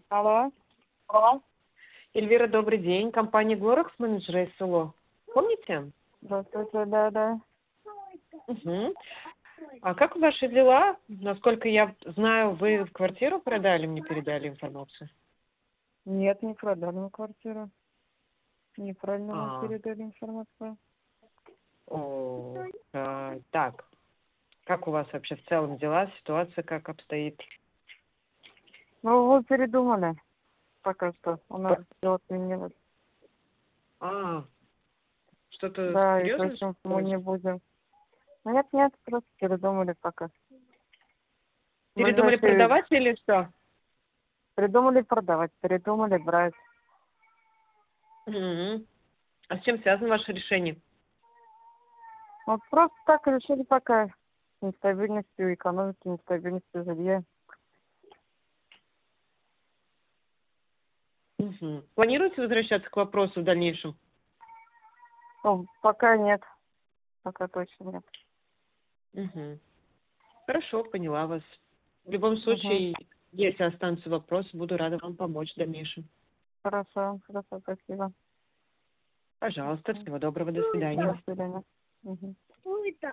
Алло. Алло. Эльвира, добрый день. Компания Глоракс, менеджер из СЛО. Помните? Здравствуйте, да. Угу. А как ваши дела? Насколько я знаю, вы квартиру продали, мне передали информацию. Нет, не продали мы квартиру. Неправильно вам А, передали информацию. так. Как у вас вообще в целом дела, ситуация как обстоит? Ну, вы передумали. Пока что. У нас дело сменилось. А, что-то Да, и то серьезное есть мы случилось? не будем. Нет, просто передумали пока. В Передумали ближайшие... продавать или что? Придумали продавать, передумали брать. Мгм. А с чем связано ваше решение? Вот просто так решили пока. С нестабильностью экономики, нестабильностью жилья. Мгм. Планируете возвращаться к вопросу в дальнейшем? Ну, пока нет. Пока точно нет. Мгм. Хорошо, поняла вас. В любом Угу. случае, если останутся вопросы, буду рада вам помочь в дальнейшем. Хорошо, спасибо. Пожалуйста, всего доброго, до До свидания. свидания. Мгм.